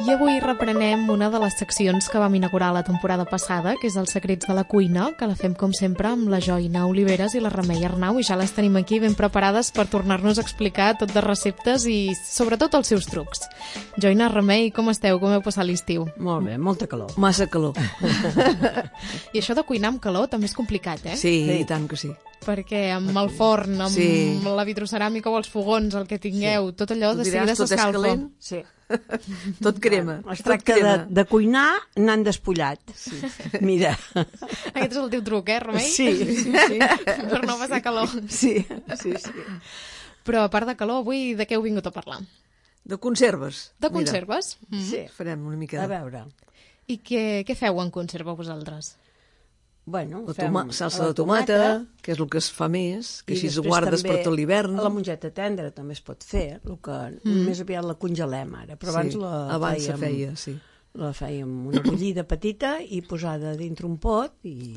I avui reprenem una de les seccions que vam inaugurar la temporada passada, que és els secrets de la cuina, que la fem com sempre amb la Joina Oliveres i la Remei Arnau, i ja les tenim aquí ben preparades per tornar-nos a explicar tot de receptes i sobretot els seus trucs. Joina, Remei, com esteu? Com heu passat l'estiu? Molt bé, molta calor. Massa calor. I això de cuinar amb calor també és complicat, eh? Sí, i tant que sí. Perquè amb el forn, amb la vitroceràmica o els fogons, el que tingueu, tot allò de seguida s'escalfa. Sí. Tot crema. Es tracta de cuinar anant despullat. Sí. Mira. Aquest és el teu truc, Remei? Sí. Per no passar calor. Sí. Però a part de calor, avui de què heu vingut a parlar? De conserves. De conserves? Sí. Farem una mica A veure. I què feu en conserva vosaltres? Bueno, salsa de tomata, que és el que es fa més, que així es guardes per tot l'hivern. La mongeta tendra també es pot fer, el que més aviat la congelem ara, però abans se feia, sí. La fèiem una bullida petita i posada dintre un pot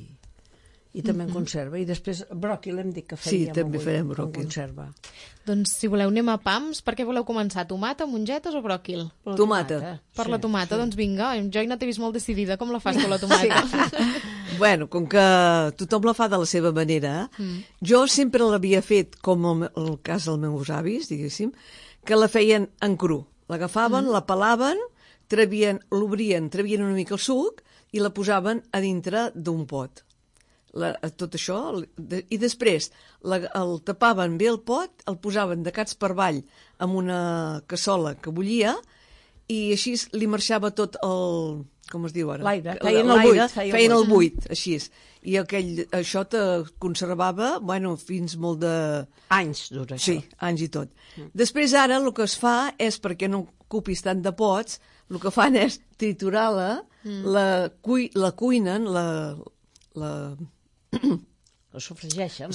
i també en conserva. I després bròquil hem dit que fèiem també farem en conserva. Doncs si voleu anem a pams, per què voleu començar? Tomata, mongetes o bròquil? Tomata. Per la tomata, doncs vinga, Joina t'he vist molt decidida, com la fas tu la tomata? Bueno, com que tothom la fa de la seva manera, jo sempre l'havia fet, com el cas dels meus avis, diguéssim, que la feien en cru. L'agafaven, la pelaven, l'obrien, travien una mica el suc i la posaven a dintre d'un pot. Tot això, i després el tapaven bé el pot, el posaven de cats per avall amb una cassola que bullia i així li marxava tot el... com es diu ara? L'aire. Feien el buit, així. I això te conservava, fins molt de... Anys dura això. Sí, anys i tot. Després ara el que es fa és, perquè no ocupis tant de pots, el que fan és triturar-la, la cuinen, la sofregeixen.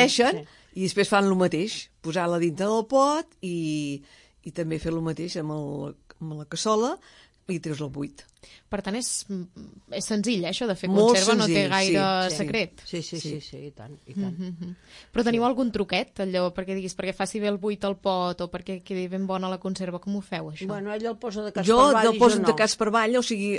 I després fan el mateix, posar-la dintre del pot i també fer el mateix amb la cassola i treus el buit. Per tant, és senzill, això de fer conserva, no té gaire secret. Sí, i tant. Però teniu algun truquet, allò, perquè faci bé el buit al pot o perquè quedi ben bona la conserva? Com ho feu, això? Bueno, ell el posa de cas per avall i jo no. Jo el poso de cas per avall, o sigui,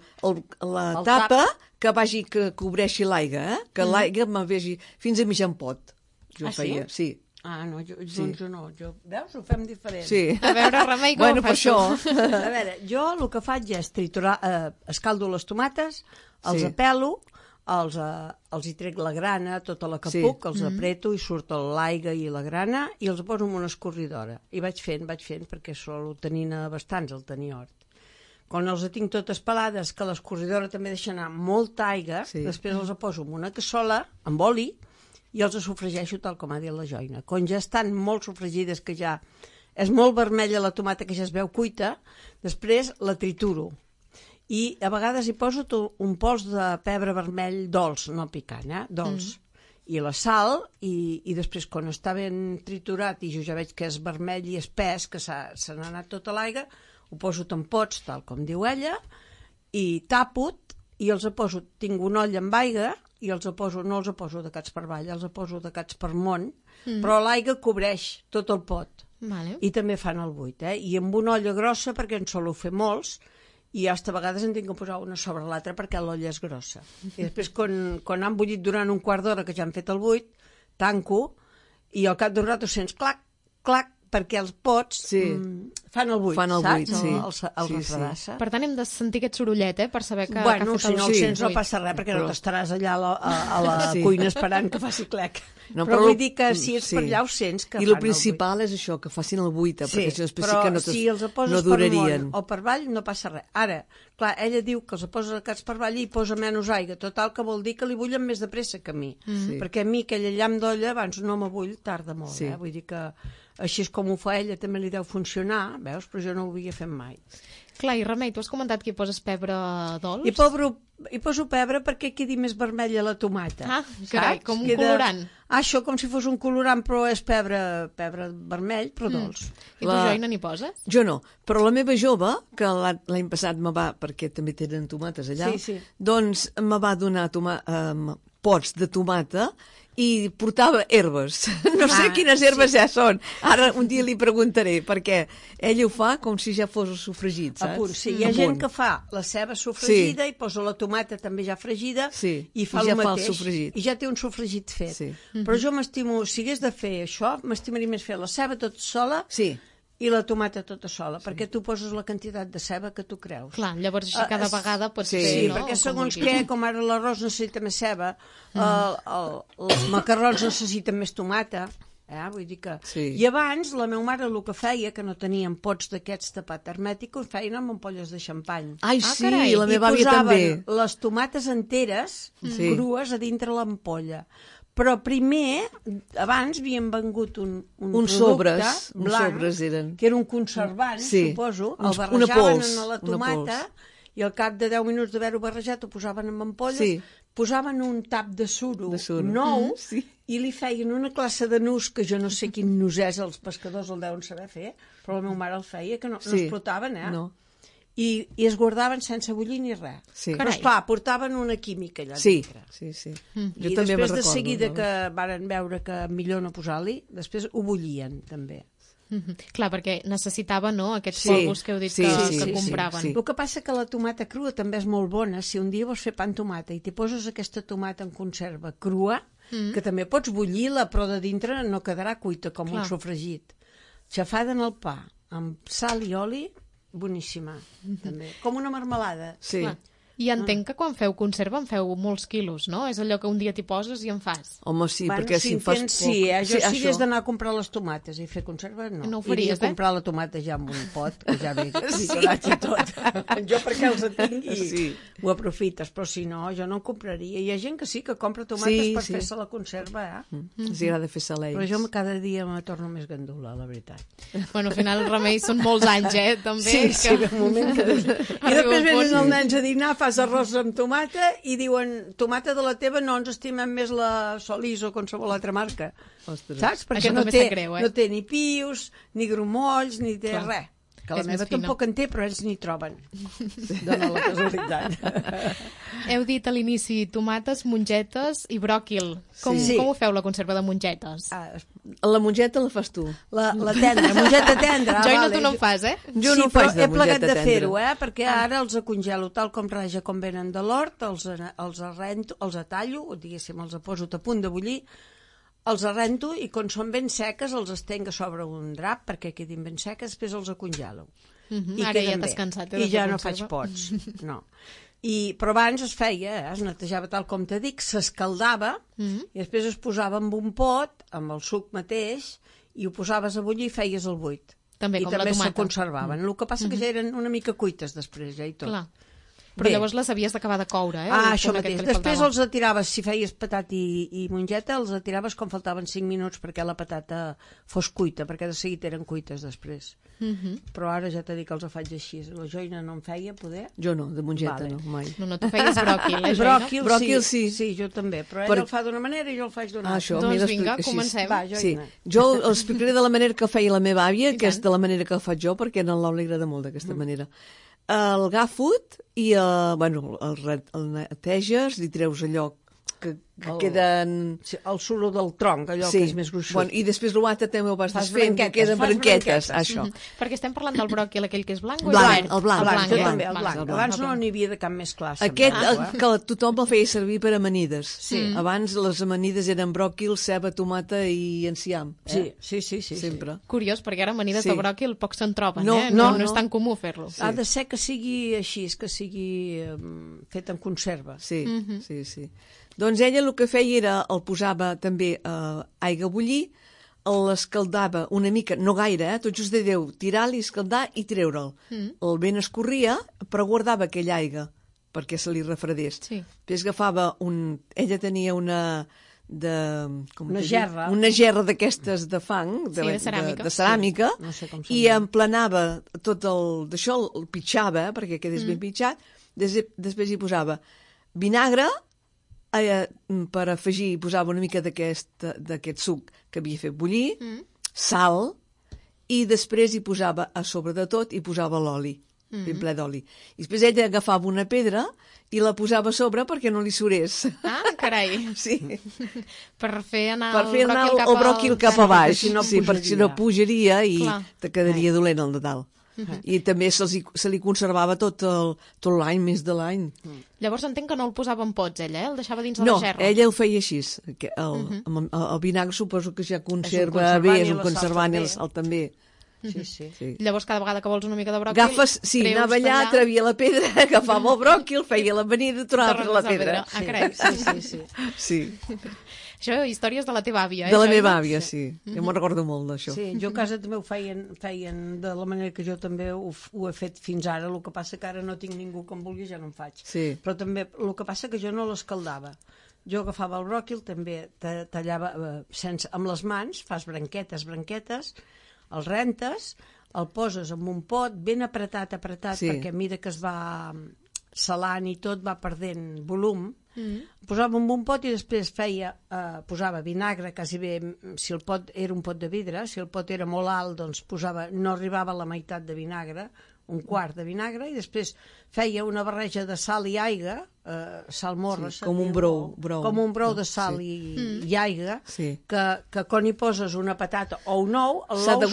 la tapa que cobreixi l'aigua, que l'aigua me vegi fins a mitjan pot. Jo feia, sí. Ah, no, doncs jo no. Veus? Ho fem diferent. Sí. A veure, Remei, com ho fas tu? A veure, jo el que faig és triturar, escaldo les tomates, els apelo, els hi trec la grana, tota la que puc, els apreto i surt l'aigua i la grana i els poso en una escorridora. I vaig fent, perquè solo tenint bastants el tenia hort. Quan els tinc totes pelades, que l'escorridora també deixa anar molta aigua, després els poso en una cassola, amb oli, i els sofregeixo tal com ha dit la Joina. Quan ja estan molt sofregides, que ja és molt vermella la tomata, que ja es veu cuita, després la trituro. I a vegades hi poso un pols de pebre vermell dolç, no picant, dolç. I la sal, i després quan està ben triturat i jo ja veig que és vermell i espès, que se n'ha anat tota l'aigua, ho poso en pots, tal com diu ella, i tapo, i els poso, tinc un olla amb aigua, i no els poso de cats per avall, els poso de cats per món, però l'aigua cobreix tot el pot. Vale. I també fan el buit, i amb una olla grossa, perquè en solo fer molts, i a vegades en tinc que posar una sobre l'altra perquè l'olla és grossa. I després, quan han bullit durant un quart d'hora que ja han fet el buit, tanco, i al cap d'un rato sents clac, clac, perquè els pots fan el buit, saps? El refredassa. Per tant, hem de sentir aquest sorollet, per saber que ha fet el buit. Si no el sents no passa res, perquè no t'estaràs allà a la cuina esperant que faci clec. Però vull dir que si ets per allà ho sents que fan el buit. I el principal és això, que facin el buit, perquè això després sí que no durarien. Si els poses per món o per avall no passa res. Ara, clar, ella diu que els posa cats per avall i posa menys aigua, total que vol dir que li bullen més de pressa que a mi. Perquè a mi aquell llamp d'olla abans no m'abull, tarda molt. Vull dir que així és com ho fa ella, també li deu funcionar, veus? Però jo no ho havia fet mai. Clar, i Remei, tu has comentat que hi poses pebre dolç? Hi poso pebre perquè quedi més vermella la tomata. Ah, carai, com un colorant. Això com si fos un colorant, però és pebre vermell, però dolç. I tu, Joina, n'hi poses? Jo no, però la meva jove, que l'any passat me va, perquè també tenen tomates allà, doncs me va donar pots de tomata i portava herbes. No sé quines herbes ja són. Ara un dia li preguntaré, perquè ell ho fa com si ja fos sofregit, saps? A punt, sí. Hi ha gent que fa la ceba sofregida i posa la tomata també ja fregida i fa el mateix. I ja té un sofregit fet. Però jo m'estimo, si hagués de fer això, m'estimaria més fer la ceba tot sola i la tomata tota sola, perquè tu poses la quantitat de ceba que tu creus. Clar, llavors així cada vegada pots fer, sí, no? Perquè segons què, com ara l'arròs necessita més ceba, els macarrons necessiten més tomata, vull dir que... I abans la meva mare el que feia, que no tenien pots d'aquests tapat hermètic, ho feien amb ampolles de xampany. Ai, sí, la meva àvia també. I posaven les tomates enteres, crues, a dintre l'ampolla. Però primer, abans havien vengut un producte blanc, que era un conservant, suposo, el barrejaven en la tomata i al cap de 10 minuts d'haver-ho barrejat ho posaven en ampolles, posaven un tap de suro nou i li feien una classe de nus, que jo no sé quin nus és, els pescadors el deuen saber fer, però la meva mare el feia, que no explotaven, No. I es guardaven sense bullir ni res. Però, esclar, portaven una química allà dintre. Sí. I després de seguida que varen veure que millor no posar-li, després ho bullien, també. Clar, perquè necessitava, no?, aquests polvos que heu dit que compraven. El que passa que la tomata crua també és molt bona. Si un dia vols fer pa amb tomata i t'hi poses aquesta tomata en conserva crua, que també pots bullir-la, però de dintre no quedarà cuita com un sofregit. Xafada en el pa, amb sal i oli, boníssima, també. Com una marmelada. Sí. I entenc que quan feu conserva en feu molts quilos, no? És allò que un dia t'hi poses i en fas. Home, sí, perquè si en fas poc... Jo si hagués d'anar a comprar les tomates i fer conserva, no. No ho faries, Iria a comprar la tomata ja amb un pot, que ja ve triturats i tot. Jo perquè els tinc i ho aprofites, però si no, jo no en compraria. Hi ha gent que sí, que compra tomates per fer-se la conserva, Els agrada fer-se l'ells. Però jo cada dia me torno més gandula, la veritat. Bueno, al final, Remei, són molts anys, també. Sí, un moment que... I després venen els nens a dinar, fas arròs amb tomata i diuen, tomata de la teva no ens estimem més la Solís o qualsevol altra marca. Saps? Perquè no té ni pius, ni grumolls, ni té res. Que la meva tampoc en té, però ells n'hi troben. Dóna la casualitat. Heu dit a l'inici tomates, mongetes i bròquil. Com ho feu la conserva de mongetes? La mongeta la fas tu. La tendra, mongeta tendra. Jo no, tu no en fas, Jo no faig de mongeta tendra. He plegat de fer-ho, perquè ara els congelo tal com raja, com venen de l'hort, els arrento, els atallo, diguéssim, els poso a punt de bullir, els arrento i quan són ben seques els estenc a sobre un drap perquè quedin ben seques, després els congelo. Ara ja t'has cansat. I ja no faig pots, no. Però abans es feia, es netejava tal com t'he dit, s'escaldava i després es posava en un pot, amb el suc mateix, i ho posaves a bullir i feies el buit. També com la tomata. I també se conservaven. El que passa que ja eren una mica cuites després, ja i tot. Clar. Però llavors les havies d'acabar de coure, això mateix. Després els atiraves, si feies patat i mongeta, els atiraves com faltaven 5 minuts perquè la patata fos cuita, perquè de seguida eren cuites després. Però ara ja t'he dit que els faig així. La joina no en feia, poder? Jo no, de mongeta no, mai. No, tu feies bròquil, Bròquil sí. Sí, jo també, però ell el fa d'una manera i jo el faig d'una altra. Doncs vinga, comencem. Va, joina. Jo els explicaré de la manera que feia la meva àvia, que és de la manera que el faig jo, perquè a l'Oli agrada molt d'aquesta manera. El gafut i el neteges, li treus allò que queden... El suro del tronc, allò que és més gruixut. I després l'altre també ho vas desfent, que queden branquetes, això. Perquè estem parlant del bròquil, aquell que és blanc o blanc? El blanc. Abans no n'hi havia de cap més classe. Aquest que tothom el feia servir per amanides. Abans les amanides eren bròquil, ceba, tomata i enciam. Sí. Sempre. Curiós, perquè ara amanides de bròquil pocs se'n troben, no és tan comú fer-lo. Ha de ser que sigui així, que sigui fet en conserva. Sí. Doncs ella el que feia era, el posava també aigua a bullir, l'escaldava una mica, no gaire, tot just de Déu, tirar-li, escaldar i treure'l. El vent escorria, però guardava aquella aigua perquè se li refredés. Després agafava ella tenia una gerra d'aquestes de fang, de ceràmica, i emplenava tot d'això, el pitjava, perquè quedés ben pitjat, després hi posava vinagre, per afegir posava una mica d'aquest suc que havia fet bullir, sal, i després hi posava a sobre de tot i posava l'oli. ben ple d'oli. I després ella agafava una pedra i la posava a sobre perquè no li surés. Ah, carai. Sí. Per fer anar el bròquil cap a baix. Perquè si no pujaria i Clar. te quedaria dolent el Nadal. I també se li conservava tot l'any, més de l'any. Llavors entenc que no el posava en pots, ella, el deixava dins de No, la gerra. ella el feia així. El vinagre suposo que ja conserva bé, és un conservant i la sal també. Sí. Llavors cada vegada que vols una mica de bròquil... Agafes, anava allà, travia la pedra, agafava el bròquil, feia l'amanida i tornava a la pedra. Ah, carai. Sí. Això, històries de la teva àvia, De la meva àvia, sí. Jo me'n recordo molt d'això. Sí, jo a casa també ho feien de la manera que jo també ho he fet fins ara, el que passa que ara no tinc ningú que em vulgui, ja no en faig. Sí. Però també, el que passa que jo no l'escaldava. Jo agafava el bròquil, també tallava amb les mans, fas branquetes, el rentes, el poses en un pot ben apretat, perquè a mesura que es va salant i tot va perdent volum, posava en un pot i després posava vinagre, quasi bé, si el pot era un pot de vidre, si el pot era molt alt, doncs no arribava a la meitat de vinagre, un quart de vinagre, i després feia una barreja de sal i aigua, salmorra, com un brou. Com un brou de sal i aigua, que quan hi poses una patata o un ou, l'ou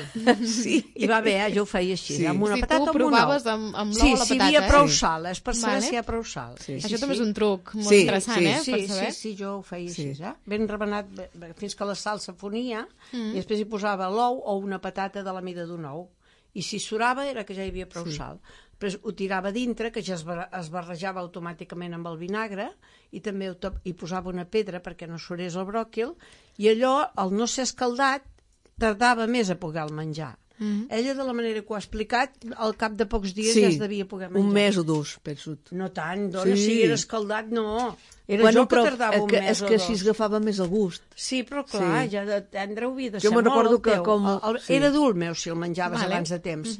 suri. I va bé, jo ho feia així, amb una patata o amb un ou. Tu provaves amb l'ou a la patata. Si hi havia prou sal, és per saber si hi ha prou sal. Això també és un truc molt interessant, per saber. Sí, jo ho feia així, ben rebenat, fins que la sal s'afonia, i després hi posava l'ou o una patata de la mida d'un ou. I si surava era que ja hi havia prou sal. Després ho tirava dintre, que ja es barrejava automàticament amb el vinagre, i també hi posava una pedra perquè no surés el bròquil, i allò, al no ser escaldat, tardava més a poder el menjar. Ella, de la manera que ho ha explicat, al cap de pocs dies ja es devia poder menjar. Un mes o dos, penso. No tant, dona, si era escaldat, no. Era jo que tardava un mes o dos. És que així es agafava més el gust. Sí, però clar, ja de tendre havia de ser molt. Jo me'n recordo que era dur el meu, si el menjaves abans de temps.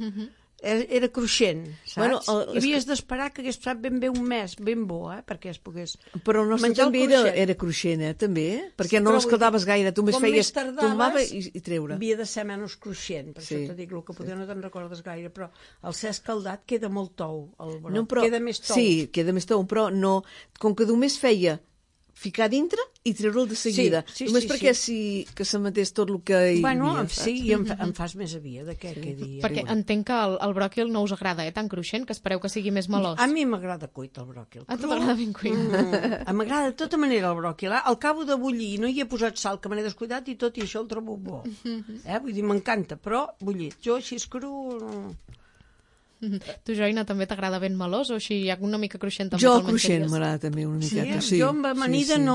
Era cruixent, saps? I havies d'esperar que hagués passat ben bé un mes, ben bo, perquè es pogués menjar. Però el nostre també era cruixent, també, perquè no l'escaldaves gaire, tu més feies, tombava i treure. Havia de ser menys cruixent, per això t'ho dic, el que potser no te'n recordes gaire, però al ser escaldat queda molt tou, el brot, queda més tou. Sí, queda més tou, però no, com que només feia ficar dintre i treure'l de seguida. Només perquè que se matés tot el que hi havia. Sí, i em fas més aviat de què quedi. Perquè entenc que el bròquil no us agrada, tan cruixent, que espereu que sigui més melós. A mi m'agrada cuit el bròquil. A tu t'agrada ben cuit? M'agrada de tota manera el bròquil. Al cabo de bullir, no hi he posat sal, que me n'he descuidat, i tot i això el trobo bo. Vull dir, m'encanta, però bullit. Jo així és cru... Tu, Joina, també t'agrada ben melós o així hi ha una mica cruixent? Jo el cruixent m'agrada també una miqueta, sí. Jo amb amanida no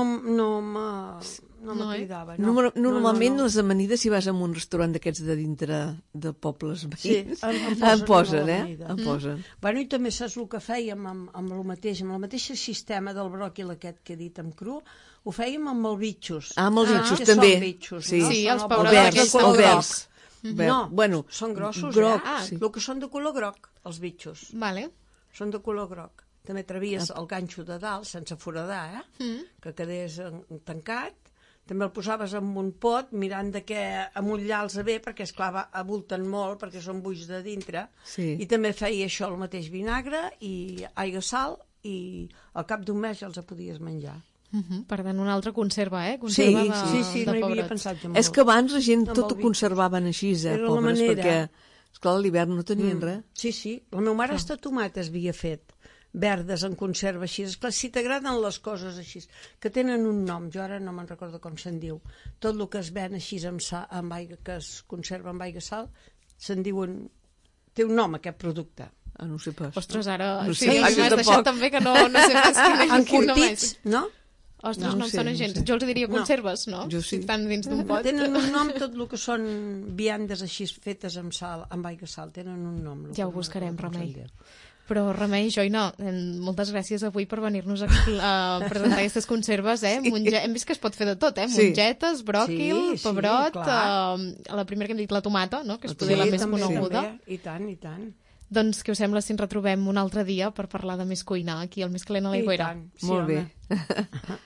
m'acridava. Normalment les amanides, si vas a un restaurant d'aquests de dintre de pobles veïns, em posen. Bueno, i també saps el que fèiem amb el mateix sistema del bròquil aquest que he dit amb cru, ho fèiem amb els bitxos. Amb els bitxos, també. Sí, els pebrots de color groc. No, són grossos, el que són de color groc, els bitxos. Són de color groc. També travies el ganxo de dalt, sense foradar, que quedés tancat. També el posaves en un pot, mirant de què amollar-los bé, perquè, esclar, abulten molt, perquè són buits de dintre. I també feia això, el mateix vinagre i aigua, sal, i al cap d'un mes ja els podies menjar. Per tant, una altra conserva, Sí, no hi havia pensat jo molt. És que abans la gent tot ho conservaven així, pobres, perquè, esclar, a l'hivern no tenien res. Sí, la meva mare hasta tomates havia fet, verdes en conserva així. Esclar, si t'agraden les coses així, que tenen un nom, jo ara no me'n recordo com se'n diu, tot el que es ven així amb aigua, que es conserva amb aigua sal, se'n diuen, té un nom aquest producte. No sé pas. Ostres, ara m'has deixat també que no sé pas quin és. Encurtits, no? Ostres, no em sona gens. Jo els diria conserves, no? Jo sí. Estan dins d'un pot. Tenen un nom tot el que són viandes així fetes amb sal, amb aigua sal. Tenen un nom. Ja ho buscarem, Remei. Però, Remei, Joina, moltes gràcies avui per venir-nos a presentar aquestes conserves, Hem vist que es pot fer de tot, mongetes, bròquil, pebrot, la primera que hem dit, la tomata, no? Que és potser la més coneguda. I tant, i tant. Doncs què us sembla si ens retrobem un altre dia per parlar de més cuina aquí al Més Calent a l'Aigüera? Molt bé.